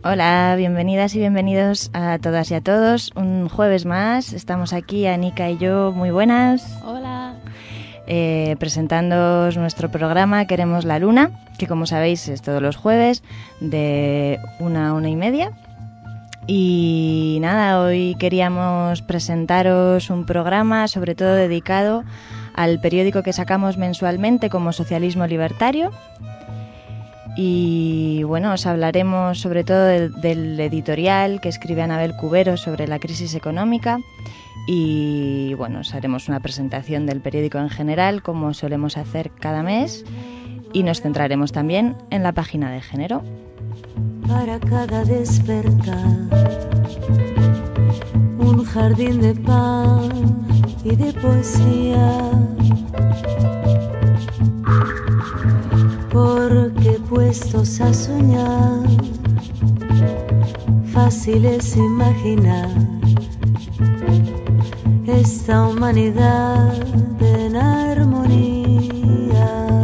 Hola, bienvenidas y bienvenidos a todas y a todos. Un jueves más, estamos aquí, Anika y yo, muy buenas. Hola. Presentándoos nuestro programa Queremos la Luna, que como sabéis es todos los jueves de 1 a 1:30. Y nada, hoy queríamos presentaros un programa sobre todo dedicado al periódico que sacamos mensualmente como Socialismo Libertario. Y bueno, os hablaremos sobre todo del editorial que escribe Anabel Cubero sobre la crisis económica y bueno, os haremos una presentación del periódico en general como solemos hacer cada mes y nos centraremos también en la página de género. Para cada despertar, un jardín de pan y de poesía. Porque puestos a soñar, fácil es imaginar esta humanidad en armonía.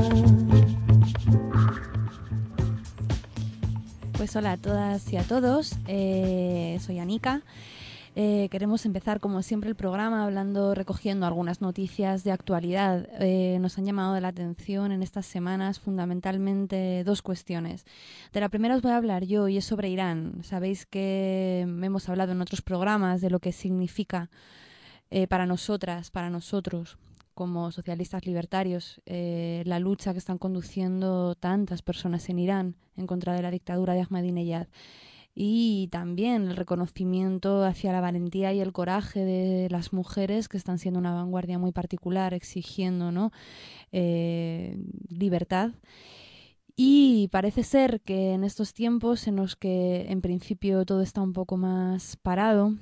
Pues hola a todas y a todos, soy Anika. Queremos empezar como siempre el programa recogiendo algunas noticias de actualidad. Nos han llamado la atención en estas semanas fundamentalmente dos cuestiones. De la primera os voy a hablar yo y es sobre Irán. Sabéis que hemos hablado en otros programas de lo que significa para nosotras, para nosotros como socialistas libertarios, la lucha que están conduciendo tantas personas en Irán en contra de la dictadura de Ahmadinejad. Y también el reconocimiento hacia la valentía y el coraje de las mujeres que están siendo una vanguardia muy particular, exigiendo, ¿no?, libertad. Y parece ser que en estos tiempos en los que en principio todo está un poco más parado,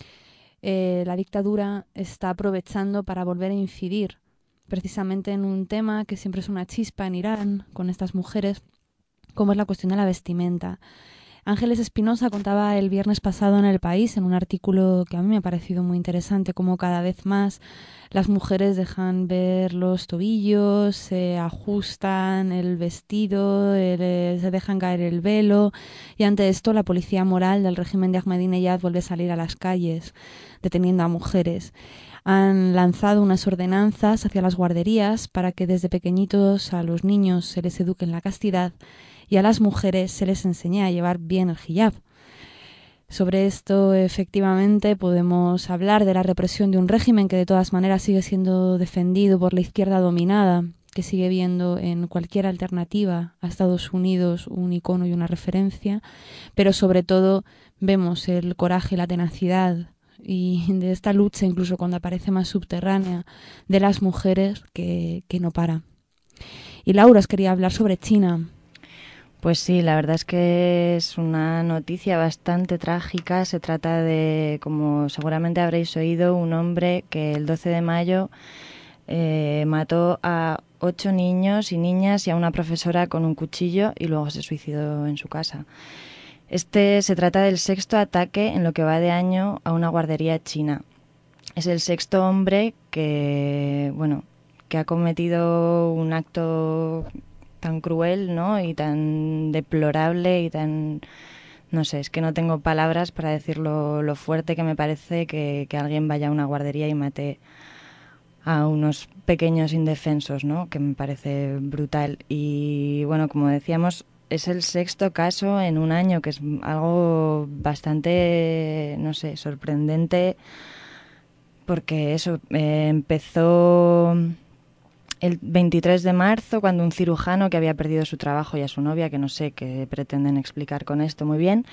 la dictadura está aprovechando para volver a incidir precisamente en un tema que siempre es una chispa en Irán con estas mujeres, como es la cuestión de la vestimenta. Ángeles Espinosa contaba el viernes pasado en El País, en un artículo que a mí me ha parecido muy interesante, cómo cada vez más las mujeres dejan ver los tobillos, se ajustan el vestido, se dejan caer el velo, y ante esto la policía moral del régimen de Ahmadinejad vuelve a salir a las calles, deteniendo a mujeres. Han lanzado unas ordenanzas hacia las guarderías para que desde pequeñitos a los niños se les eduque en la castidad y a las mujeres se les enseña a llevar bien el hijab. Sobre esto, efectivamente, podemos hablar de la represión de un régimen que de todas maneras sigue siendo defendido por la izquierda dominada, que sigue viendo en cualquier alternativa a Estados Unidos un icono y una referencia, pero sobre todo vemos el coraje y la tenacidad y de esta lucha, incluso cuando aparece más subterránea, de las mujeres que no para. Y Laura, os quería hablar sobre China. Pues sí, la verdad es que es una noticia bastante trágica. Se trata de, como seguramente habréis oído, un hombre que el 12 de mayo mató a 8 niños y niñas y a una profesora con un cuchillo y luego se suicidó en su casa. Se trata del 6º ataque en lo que va de año a una guardería china. Es el 6º hombre que ha cometido un acto tan cruel, ¿no?, y tan deplorable y tan... No sé, es que no tengo palabras para decir lo fuerte que me parece que alguien vaya a una guardería y mate a unos pequeños indefensos, ¿no?, que me parece brutal. Y bueno, como decíamos, es el 6º caso en un año, que es algo bastante, no sé, sorprendente, porque eso empezó el 23 de marzo, cuando un cirujano que había perdido su trabajo y a su novia, que no sé qué pretenden explicar con esto muy bien,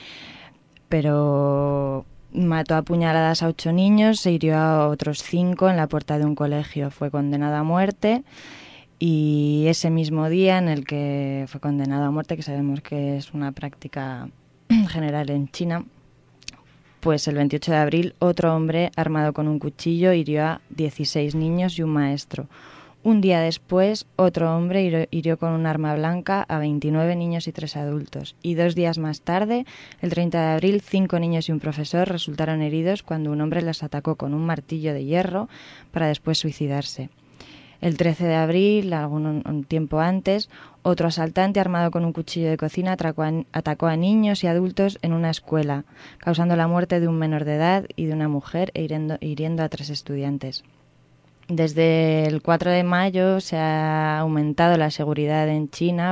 pero mató a puñaladas a 8 niños, se hirió a otros 5 en la puerta de un colegio. Fue condenado a muerte y ese mismo día en el que fue condenado a muerte, que sabemos que es una práctica general en China, pues el 28 de abril otro hombre armado con un cuchillo hirió a 16 niños y un maestro. Un día después, otro hombre hirió con un arma blanca a 29 niños y 3 adultos. Y 2 días más tarde, el 30 de abril, 5 niños y un profesor resultaron heridos cuando un hombre les atacó con un martillo de hierro para después suicidarse. El 13 de abril, un tiempo antes, otro asaltante armado con un cuchillo de cocina atacó a niños y adultos en una escuela, causando la muerte de un menor de edad y de una mujer e hiriendo a 3 estudiantes. Desde el 4 de mayo se ha aumentado la seguridad en China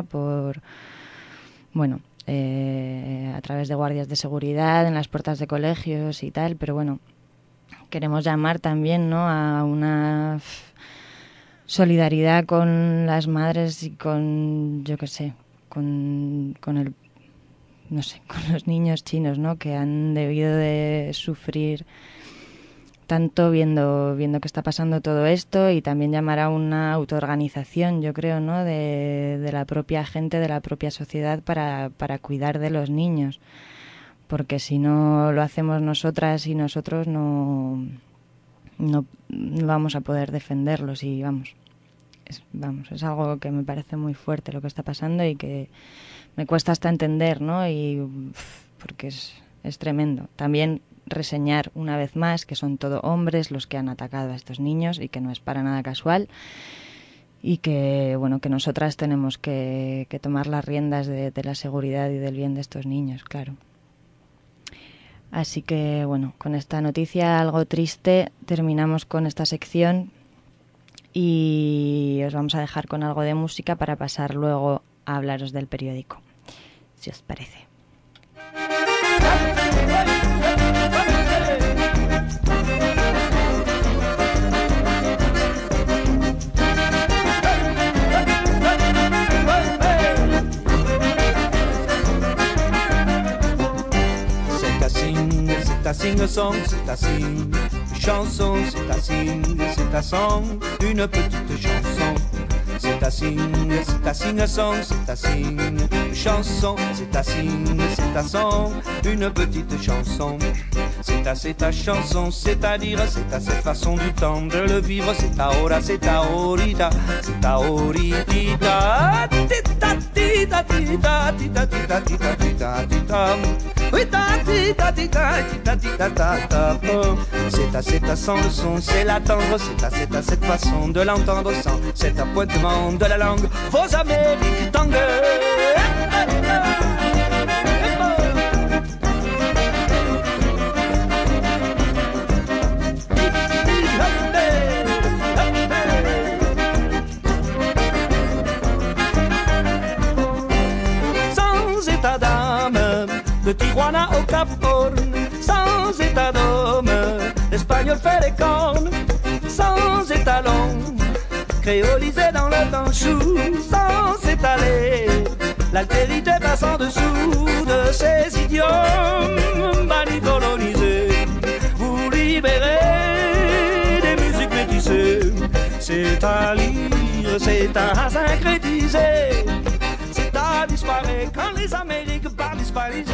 a través de guardias de seguridad en las puertas de colegios y tal, pero bueno, queremos llamar también, ¿no?, a una solidaridad con las madres y con, yo qué sé, con los niños chinos, ¿no?, que han debido de sufrir tanto viendo que está pasando todo esto, y también llamar a una autoorganización, yo creo, ¿no?, de la propia gente, de la propia sociedad para cuidar de los niños, porque si no lo hacemos nosotras y nosotros no vamos a poder defenderlos. Y es algo que me parece muy fuerte lo que está pasando y que me cuesta hasta entender, ¿no? Porque es tremendo. También reseñar una vez más que son todo hombres los que han atacado a estos niños y que no es para nada casual, y que que nosotras tenemos que tomar las riendas de la seguridad y del bien de estos niños, claro. Así que con esta noticia algo triste terminamos con esta sección y os vamos a dejar con algo de música para pasar luego a hablaros del periódico, si os parece. C'est un sing-song, c'est un sing, chanson, c'est un sing, c'est un song, une petite chanson. C'est un sing-song, c'est un sing, chanson, c'est un sing, c'est un song, une petite chanson. C'est ta chanson, c'est-à-dire c'est à cette façon du temps de le vivre, c'est ahora, c'est ahorita, c'est ahoritita, tita tita tita tita tita tita tita tita. C'est à sans le son, c'est l'attendre, c'est à cette façon de l'entendre sans cet appointement de la langue, vos Amériques tangues. Sans état d'âme, de Tijuana au Cap Horn, sans état d'homme, l'espagnol fait les cornes, sans étalon, créolisé dans le tanchou, sans s'étaler, l'altérité passe en dessous de ces idiomes bannis colonisés. Vous libérez des musiques métissées, c'est à lire, c'est à syncrétiser, c'est à disparaître quand les Amériques parlent hispanisé.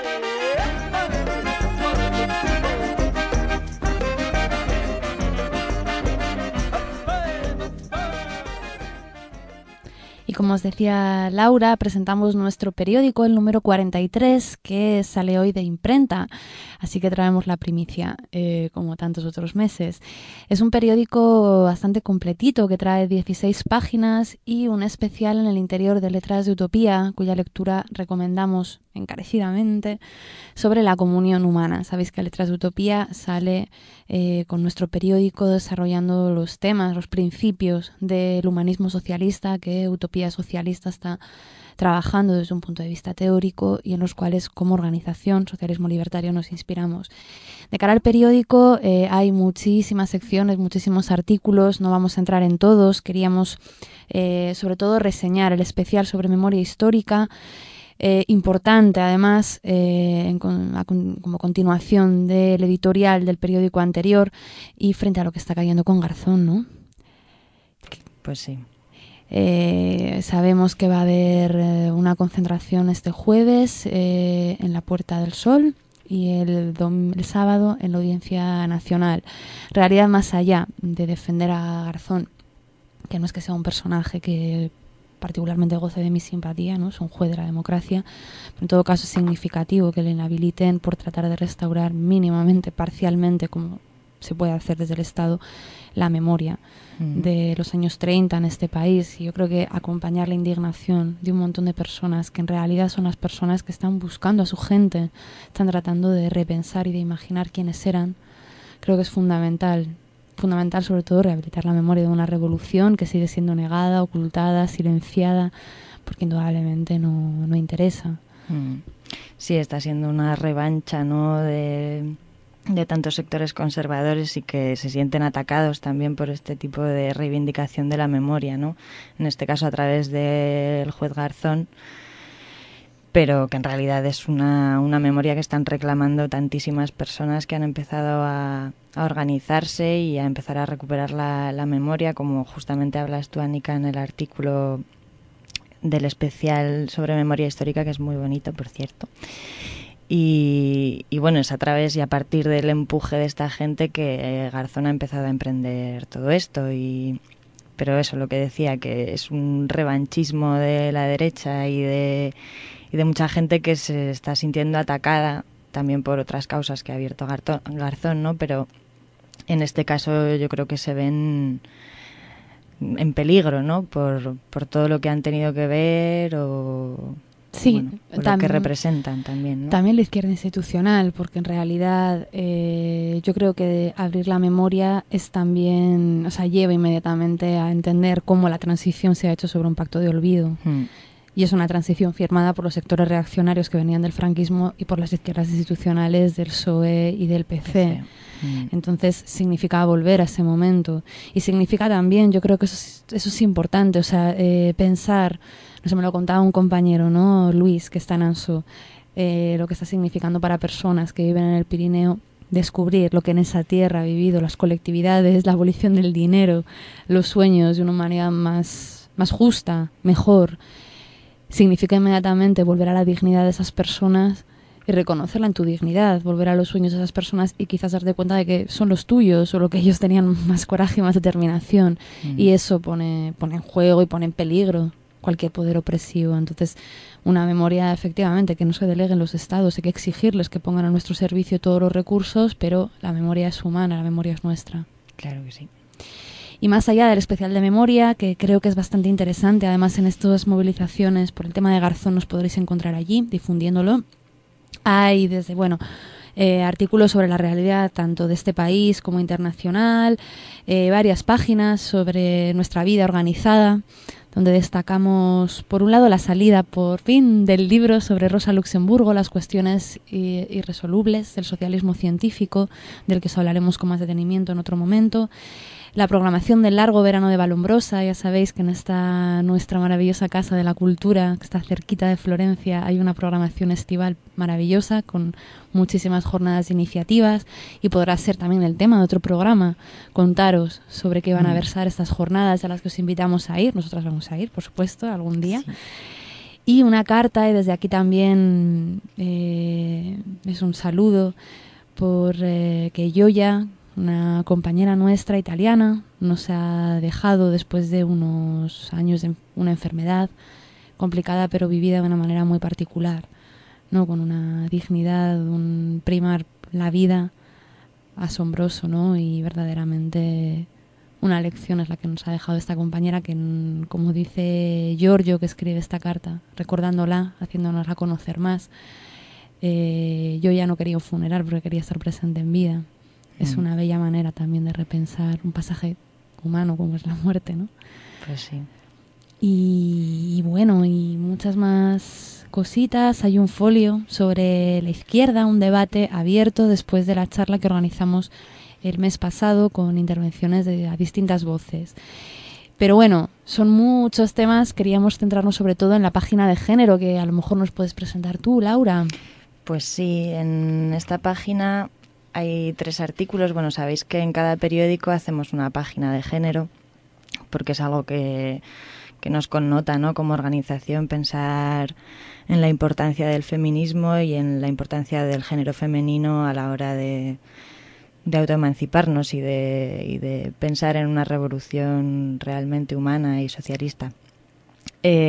Y como os decía Laura, presentamos nuestro periódico, el número 43, que sale hoy de imprenta, así que traemos la primicia, como tantos otros meses. Es un periódico bastante completito que trae 16 páginas y un especial en el interior de Letras de Utopía, cuya lectura recomendamos encarecidamente, sobre la comunión humana. Sabéis que Letras de Utopía sale con nuestro periódico desarrollando los temas, los principios del humanismo socialista que Utopía Socialista está trabajando desde un punto de vista teórico y en los cuales como organización Socialismo Libertario nos inspiramos. De cara al periódico hay muchísimas secciones, muchísimos artículos, no vamos a entrar en todos. Queríamos sobre todo reseñar el especial sobre memoria histórica, importante además como continuación del editorial del periódico anterior y frente a lo que está cayendo con Garzón, ¿no? Pues sí. Sabemos que va a haber una concentración este jueves en la Puerta del Sol y el sábado en la Audiencia Nacional. Realidad más allá de defender a Garzón, que no es que sea un personaje que particularmente goce de mi simpatía, ¿no? Es un juez de la democracia, pero en todo caso es significativo que le inhabiliten por tratar de restaurar mínimamente, parcialmente, como se puede hacer desde el Estado la memoria de los años 30 en este país. Y yo creo que acompañar la indignación de un montón de personas que en realidad son las personas que están buscando a su gente, están tratando de repensar y de imaginar quiénes eran, creo que es fundamental. Fundamental sobre todo rehabilitar la memoria de una revolución que sigue siendo negada, ocultada, silenciada, porque indudablemente no interesa. Sí, está siendo una revancha, ¿no?, de tantos sectores conservadores y que se sienten atacados también por este tipo de reivindicación de la memoria, ¿no? En este caso a través del juez Garzón, pero que en realidad es una memoria que están reclamando tantísimas personas que han empezado a organizarse y a empezar a recuperar la memoria, como justamente hablas tú, Anika, en el artículo del especial sobre memoria histórica, que es muy bonito, por cierto. Y bueno, es a través y a partir del empuje de esta gente que Garzón ha empezado a emprender todo esto. Pero eso, lo que decía, que es un revanchismo de la derecha y de mucha gente que se está sintiendo atacada también por otras causas que ha abierto Garzón, ¿no? Pero en este caso yo creo que se ven en peligro, ¿no? Por todo lo que han tenido que ver o... Sí, bueno, lo que representan también, ¿no? También la izquierda institucional, porque en realidad yo creo que abrir la memoria es también, o sea, lleva inmediatamente a entender cómo la transición se ha hecho sobre un pacto de olvido. Y es una transición firmada por los sectores reaccionarios que venían del franquismo y por las izquierdas institucionales del PSOE y del PC. Entonces significa volver a ese momento. Y significa también, yo creo que eso es importante, o sea, pensar... No sé, me lo contaba un compañero, ¿no? Luis, que está en Ansó, lo que está significando para personas que viven en el Pirineo descubrir lo que en esa tierra ha vivido, las colectividades, la abolición del dinero, los sueños de una humanidad más justa, mejor. Significa inmediatamente volver a la dignidad de esas personas y reconocerla en tu dignidad, volver a los sueños de esas personas y quizás darte cuenta de que son los tuyos o lo que ellos tenían más coraje y más determinación. Y eso pone en juego y pone en peligro cualquier poder opresivo. Entonces, una memoria, efectivamente, que no se delegue en los estados, hay que exigirles que pongan a nuestro servicio todos los recursos, pero la memoria es humana, la memoria es nuestra. Claro que sí. Y más allá del especial de memoria, que creo que es bastante interesante, además en estas movilizaciones por el tema de Garzón nos podréis encontrar allí, difundiéndolo. Hay desde, artículos sobre la realidad tanto de este país como internacional, varias páginas sobre nuestra vida organizada, donde destacamos, por un lado, la salida, por fin, del libro sobre Rosa Luxemburgo, las cuestiones irresolubles del socialismo científico, del que os hablaremos con más detenimiento en otro momento. La programación del largo verano de Vallombrosa, ya sabéis que en esta nuestra maravillosa Casa de la Cultura, que está cerquita de Florencia, hay una programación estival maravillosa con muchísimas jornadas de iniciativas y podrá ser también el tema de otro programa, contaros sobre qué van a versar estas jornadas a las que os invitamos a ir. Nosotras vamos a ir, por supuesto, algún día. Sí. Y una carta, y desde aquí también es un saludo por que Yoya, una compañera nuestra italiana, nos ha dejado después de unos años de una enfermedad complicada pero vivida de una manera muy particular, ¿no? Con una dignidad, un primar la vida asombroso, ¿no? Y verdaderamente una lección es la que nos ha dejado esta compañera que, como dice Giorgio, que escribe esta carta, recordándola, haciéndonosla conocer más, yo ya no quería un funeral porque quería estar presente en vida. Es una bella manera también de repensar un pasaje humano como es la muerte, ¿no? Pues sí. Y bueno, y muchas más cositas. Hay un folio sobre la izquierda, un debate abierto después de la charla que organizamos el mes pasado con intervenciones de distintas voces. Pero bueno, son muchos temas. Queríamos centrarnos sobre todo en la página de género, que a lo mejor nos puedes presentar tú, Laura. Pues sí, en esta página hay 3 artículos. Bueno, sabéis que en cada periódico hacemos una página de género, porque es algo que nos connota, ¿no? Como organización, pensar en la importancia del feminismo y en la importancia del género femenino a la hora de autoemanciparnos y de pensar en una revolución realmente humana y socialista.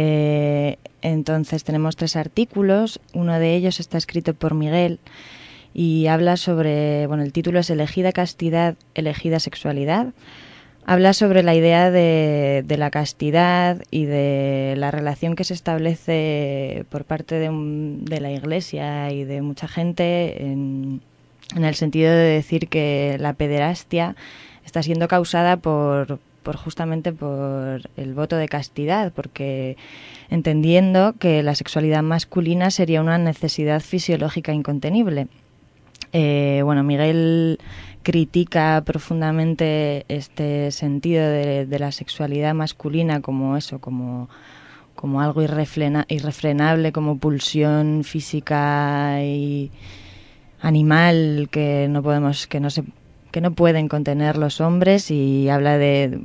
Entonces tenemos 3 artículos. Uno de ellos está escrito por Miguel y habla sobre, bueno, el título es Elegida castidad, elegida sexualidad. Habla sobre la idea de la castidad y de la relación que se establece por parte de la Iglesia y de mucha gente en el sentido de decir que la pederastia está siendo causada justamente por el voto de castidad, porque entendiendo que la sexualidad masculina sería una necesidad fisiológica incontenible. Miguel critica profundamente este sentido de la sexualidad masculina como eso, como algo irrefrenable, como pulsión física y animal que no pueden contener los hombres, y habla de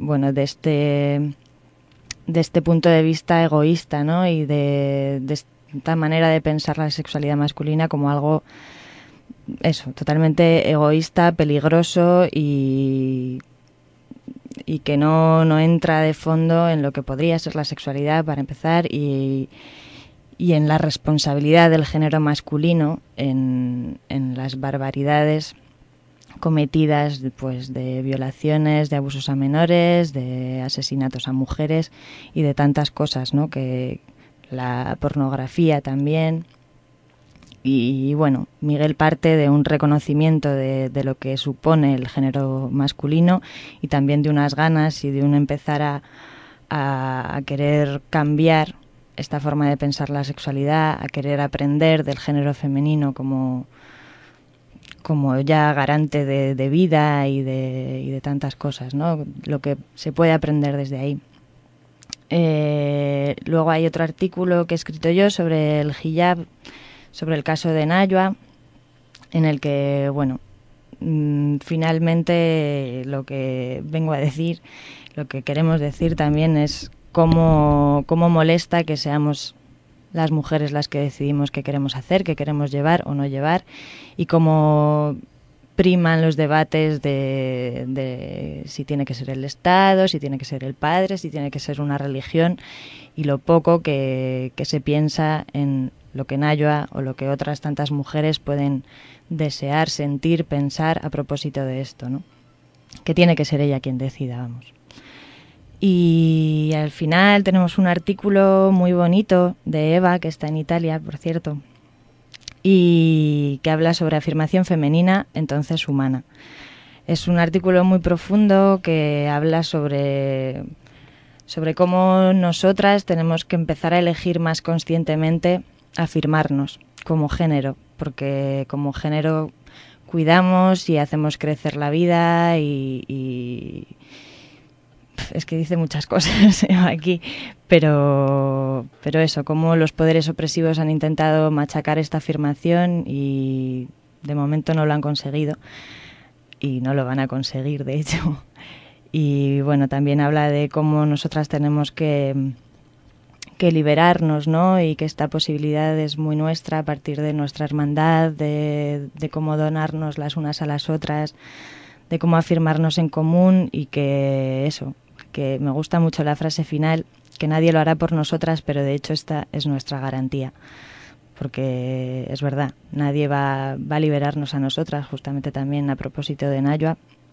este punto de vista egoísta, ¿no? Y de esta manera de pensar la sexualidad masculina como algo totalmente egoísta, peligroso y que no entra de fondo en lo que podría ser la sexualidad, para empezar, y en la responsabilidad del género masculino en las barbaridades cometidas, pues, de violaciones, de abusos a menores, de asesinatos a mujeres y de tantas cosas, ¿no? Que la pornografía también. Y bueno, Miguel parte de un reconocimiento de lo que supone el género masculino, y también de unas ganas y de un empezar a querer cambiar esta forma de pensar la sexualidad, a querer aprender del género femenino como ya garante de vida y de tantas cosas, ¿no? Lo que se puede aprender desde ahí. Luego hay otro artículo que he escrito yo sobre el hijab, sobre el caso de Nayua, en el que, finalmente lo que vengo a decir, lo que queremos decir también es cómo molesta que seamos las mujeres las que decidimos qué queremos hacer, qué queremos llevar o no llevar, y cómo priman los debates de si tiene que ser el Estado, si tiene que ser el padre, si tiene que ser una religión, y lo poco que se piensa en lo que Nayua o lo que otras tantas mujeres pueden desear, sentir, pensar a propósito de esto, ¿no? Que tiene que ser ella quien decida, vamos. Y al final tenemos un artículo muy bonito de Eva, que está en Italia, por cierto, y que habla sobre afirmación femenina, entonces humana. Es un artículo muy profundo que habla sobre cómo nosotras tenemos que empezar a elegir más conscientemente afirmarnos como género, porque como género cuidamos y hacemos crecer la vida y es que dice muchas cosas aquí, pero eso, como los poderes opresivos han intentado machacar esta afirmación y de momento no lo han conseguido y no lo van a conseguir, de hecho. Y bueno, también habla de cómo nosotras tenemos que liberarnos, ¿no? Y que esta posibilidad es muy nuestra a partir de nuestra hermandad, de cómo donarnos las unas a las otras, de cómo afirmarnos en común, y que eso, que me gusta mucho la frase final, que nadie lo hará por nosotras, pero de hecho esta es nuestra garantía, porque es verdad, nadie va a liberarnos a nosotras, justamente también a propósito de Nayua,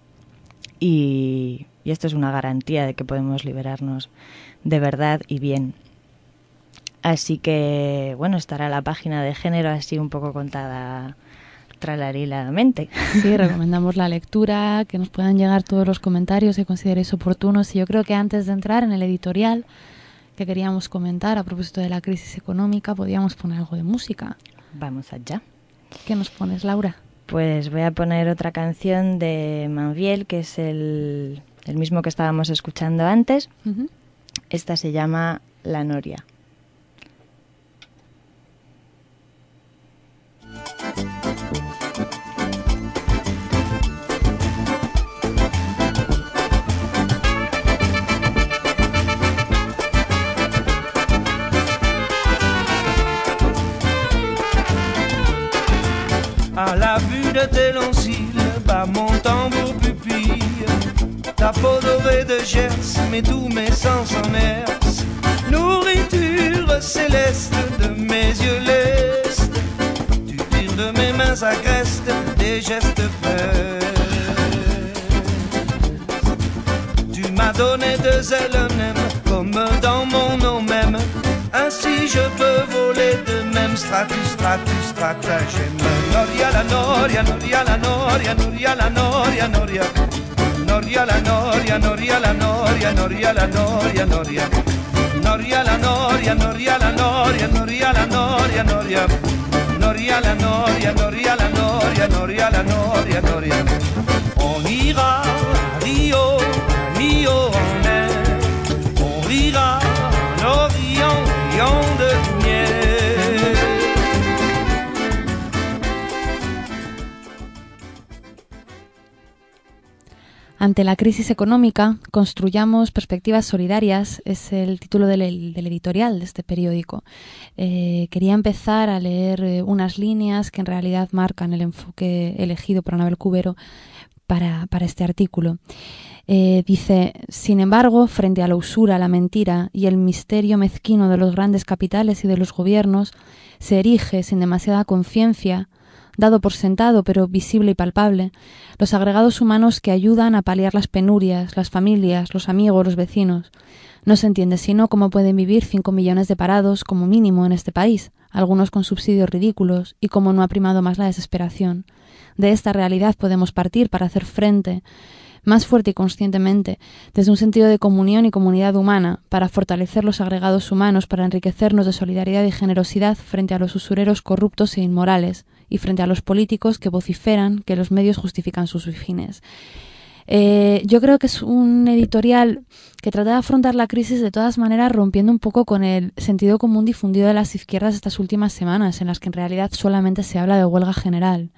y esto es una garantía de que podemos liberarnos de verdad y bien. Así que, bueno, estará la página de género así un poco contada tralarilamente. Sí, recomendamos la lectura, que nos puedan llegar todos los comentarios que consideréis oportunos. Y yo creo que antes de entrar en el editorial que queríamos comentar a propósito de la crisis económica, podíamos poner algo de música. Vamos allá. ¿Qué nos pones, Laura? Pues voy a poner otra canción de Manviel, que es el mismo que estábamos escuchando antes. Uh-huh. Esta se llama La Noria. À la vue de tes longs cils, bat mon tambour pupille. Ta peau dorée de Gers, mais tous mes sens en herse. Nourriture céleste de mes yeux lestes. Tu tires de mes mains agreste elle m'aime comme dans mon nom même. Ainsi je peux voler de même stratus, stratus, stratagème. Noria la noria, noria la noria, noria la noria, noria. Noria la noria, noria la noria, noria la noria, noria. Noria la noria, noria la noria, noria la noria, noria. Noria la noria, noria la noria, noria la noria, noria. On ira à Rio, Rio en mer. On rira en Orient, Orient de lumière. Ante la crisis económica, construyamos perspectivas solidarias, es el título del editorial de este periódico. Quería empezar a leer unas líneas que en realidad marcan el enfoque elegido por Anabel Cubero para este artículo. Dice, sin embargo, frente a la usura, la mentira y el misterio mezquino de los grandes capitales y de los gobiernos, se erige sin demasiada conciencia, dado por sentado pero visible y palpable, los agregados humanos que ayudan a paliar las penurias, las familias, los amigos, los vecinos. No se entiende sino cómo pueden vivir 5 millones de parados como mínimo en este país, algunos con subsidios ridículos, y cómo no ha primado más la desesperación. De esta realidad podemos partir para hacer frente, más fuerte y conscientemente, desde un sentido de comunión y comunidad humana, para fortalecer los agregados humanos, para enriquecernos de solidaridad y generosidad frente a los usureros corruptos e inmorales, y frente a los políticos que vociferan que los medios justifican sus fines. Yo creo que es un editorial que trata de afrontar la crisis de todas maneras rompiendo un poco con el sentido común difundido de las izquierdas estas últimas semanas, en las que en realidad solamente se habla de huelga general.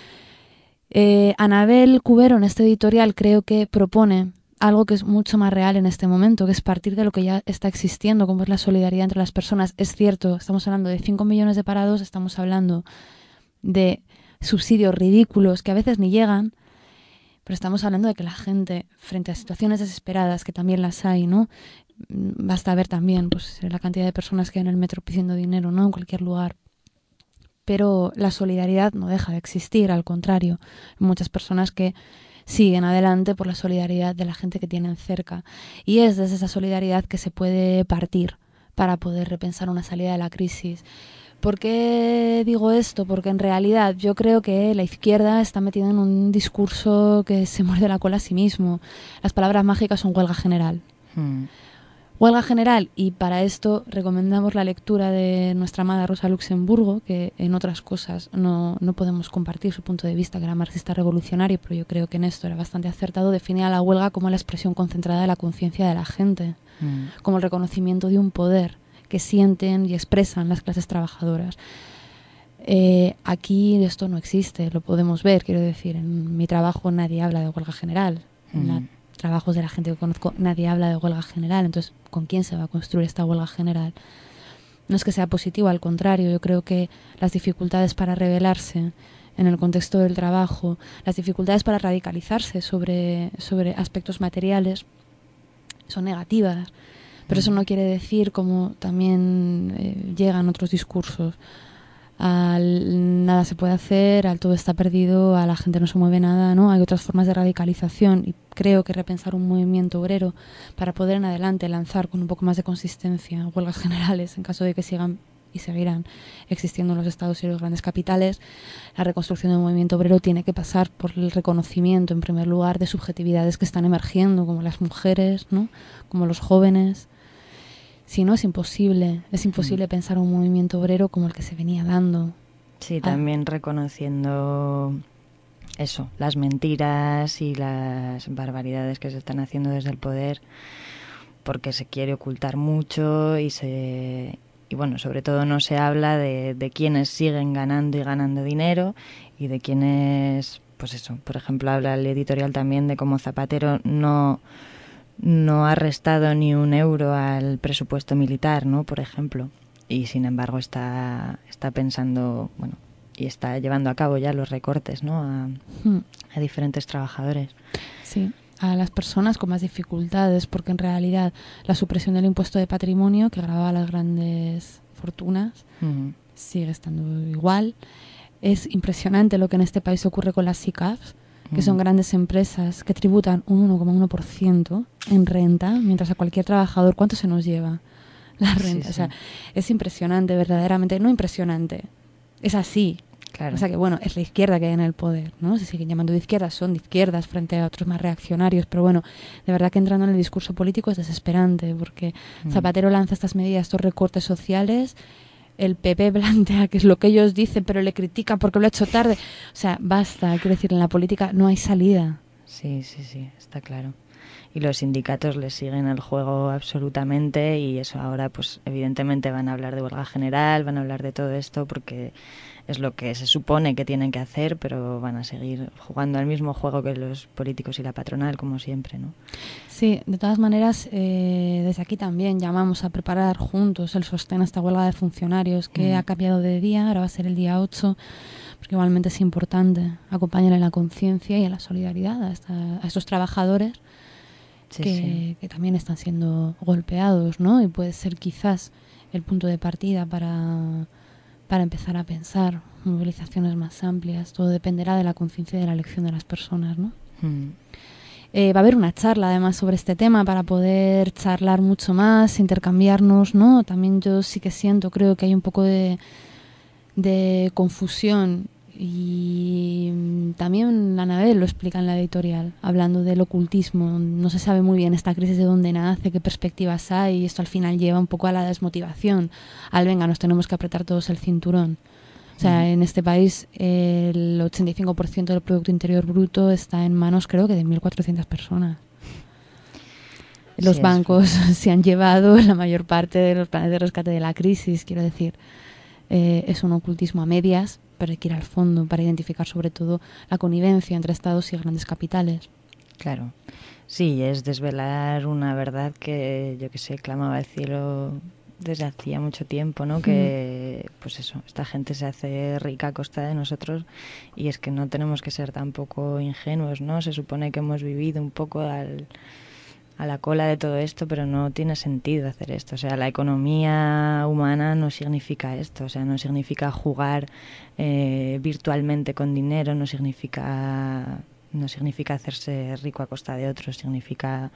Anabel Cubero en este editorial creo que propone algo que es mucho más real en este momento, que es partir de lo que ya está existiendo, como es la solidaridad entre las personas. Es cierto, estamos hablando de 5 millones de parados, estamos hablando de subsidios ridículos que a veces ni llegan, pero estamos hablando de que la gente, frente a situaciones desesperadas, que también las hay, ¿no? Basta ver también pues la cantidad de personas que hay en el metro pidiendo dinero, ¿no? En cualquier lugar. Pero la solidaridad no deja de existir, al contrario. Hay muchas personas que siguen adelante por la solidaridad de la gente que tienen cerca. Y es desde esa solidaridad que se puede partir para poder repensar una salida de la crisis. ¿Por qué digo esto? Porque en realidad yo creo que la izquierda está metida en un discurso que se muerde la cola a sí mismo. Las palabras mágicas son huelga general. Huelga general, y para esto recomendamos la lectura de nuestra amada Rosa Luxemburgo, que en otras cosas no podemos compartir su punto de vista, que era marxista revolucionario, pero yo creo que en esto era bastante acertado. Definía la huelga como la expresión concentrada de la conciencia de la gente, como el reconocimiento de un poder que sienten y expresan las clases trabajadoras. Aquí esto no existe, lo podemos ver, quiero decir, en mi trabajo nadie habla de huelga general, en los trabajos de la gente que conozco nadie habla de huelga general, entonces ¿con quién se va a construir esta huelga general? No es que sea positivo, al contrario, yo creo que las dificultades para rebelarse en el contexto del trabajo, las dificultades para radicalizarse sobre aspectos materiales son negativas. Pero eso no quiere decir, como también llegan otros discursos, al nada se puede hacer, al todo está perdido, a la gente no se mueve nada, ¿no? Hay otras formas de radicalización y creo que repensar un movimiento obrero para poder en adelante lanzar con un poco más de consistencia huelgas generales en caso de que sigan y seguirán existiendo en los estados y los grandes capitales. La reconstrucción del movimiento obrero tiene que pasar por el reconocimiento, en primer lugar, de subjetividades que están emergiendo, como las mujeres, ¿no? Como los jóvenes. Si no, es imposible pensar un movimiento obrero como el que se venía dando. Sí, también reconociendo eso, las mentiras y las barbaridades que se están haciendo desde el poder, porque se quiere ocultar mucho y bueno, sobre todo no se habla de quienes siguen ganando y ganando dinero y de quienes, pues eso, por ejemplo, habla el editorial también de cómo Zapatero no ha restado ni un euro al presupuesto militar, ¿no? Por ejemplo, y sin embargo está pensando, bueno, y está llevando a cabo ya los recortes, ¿no? A diferentes trabajadores. Sí, a las personas con más dificultades, porque en realidad la supresión del impuesto de patrimonio que gravaba las grandes fortunas sigue estando igual. Es impresionante lo que en este país ocurre con las SICAVs, que son grandes empresas que tributan un 1,1% en renta, mientras a cualquier trabajador, ¿cuánto se nos lleva la renta? Sí, O sea, es impresionante, verdaderamente, no impresionante, es así. Claro. O sea que, bueno, es la izquierda que hay en el poder, ¿no? Se siguen llamando de izquierdas, son de izquierdas frente a otros más reaccionarios, pero bueno, de verdad que entrando en el discurso político es desesperante, porque Zapatero lanza estas medidas, estos recortes sociales, el PP plantea que es lo que ellos dicen, pero le critican porque lo ha hecho tarde. O sea, basta, quiero decir, en la política no hay salida. Sí, está claro. Y los sindicatos les siguen el juego absolutamente, y eso ahora pues evidentemente van a hablar de huelga general, van a hablar de todo esto porque es lo que se supone que tienen que hacer, pero van a seguir jugando al mismo juego que los políticos y la patronal, como siempre, ¿no? Sí, de todas maneras, desde aquí también llamamos a preparar juntos el sostén a esta huelga de funcionarios que ha cambiado de día, ahora va a ser el día 8, porque igualmente es importante acompañar en la conciencia y en la solidaridad a estos trabajadores que también están siendo golpeados, ¿no? Y puede ser quizás el punto de partida para empezar a pensar movilizaciones más amplias. Todo dependerá de la conciencia y de la elección de las personas, ¿no? Va a haber una charla además sobre este tema para poder charlar mucho más, intercambiarnos, ¿no? También yo sí que creo que hay un poco de confusión, y también Anabel lo explica en la editorial, hablando del ocultismo. No se sabe muy bien esta crisis de dónde nace, qué perspectivas hay, y esto al final lleva un poco a la desmotivación, al venga, nos tenemos que apretar todos el cinturón. O sea, en este país el 85% del Producto Interior Bruto está en manos, creo que de 1.400 personas. Los bancos se han llevado la mayor parte de los planes de rescate de la crisis, quiero decir. Es un ocultismo a medias, pero hay que ir al fondo para identificar sobre todo la connivencia entre estados y grandes capitales. Claro. Sí, es desvelar una verdad que, yo que sé, clamaba al cielo desde hacía mucho tiempo, ¿no? Que, pues eso, esta gente se hace rica a costa de nosotros, y es que no tenemos que ser tampoco ingenuos, ¿no? Se supone que hemos vivido un poco a la cola de todo esto, pero no tiene sentido hacer esto. O sea, la economía humana no significa esto. O sea, no significa jugar virtualmente con dinero, no significa hacerse rico a costa de otros, significa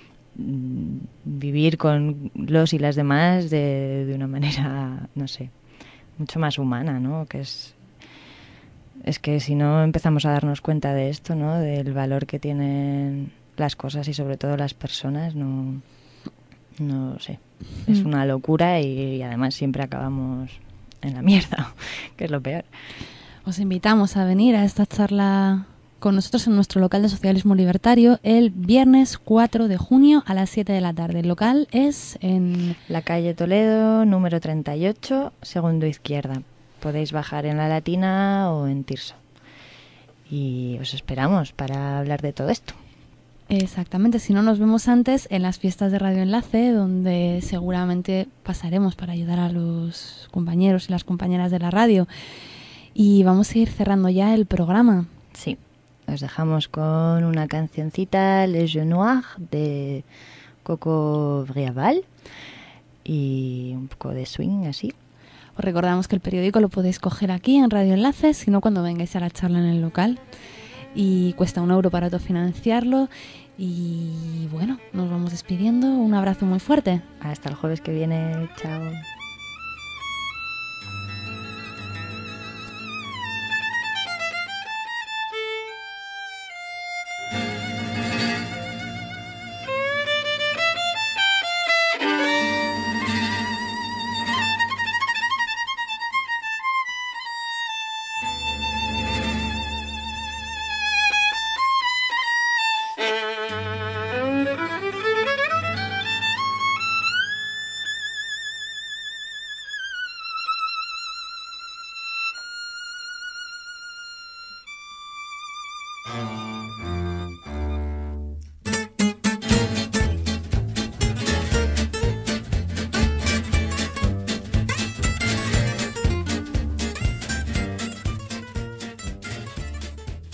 vivir con los y las demás de una manera, no sé, mucho más humana, ¿no? Que es que si no empezamos a darnos cuenta de esto, ¿no? Del valor que tienen las cosas y sobre todo las personas, no sé, es una locura, y además siempre acabamos en la mierda, que es lo peor. Os invitamos a venir a esta charla con nosotros en nuestro local de Socialismo Libertario el viernes 4 de junio a las 7 de la tarde. El local es en la calle Toledo, número 38, segundo izquierda. Podéis bajar en La Latina o en Tirso. Y os esperamos para hablar de todo esto. Exactamente, si no nos vemos antes en las fiestas de Radio Enlace, donde seguramente pasaremos para ayudar a los compañeros y las compañeras de la radio. Y vamos a ir cerrando ya el programa. Sí, os dejamos con una cancioncita, Les Jeux Noirs, de Coco Briaval, y un poco de swing así. Os recordamos que el periódico lo podéis coger aquí en Radio Enlace, si no cuando vengáis a la charla en el local. Y cuesta €1 para autofinanciarlo. Y bueno, nos vamos despidiendo. Un abrazo muy fuerte. Hasta el jueves que viene. Chao.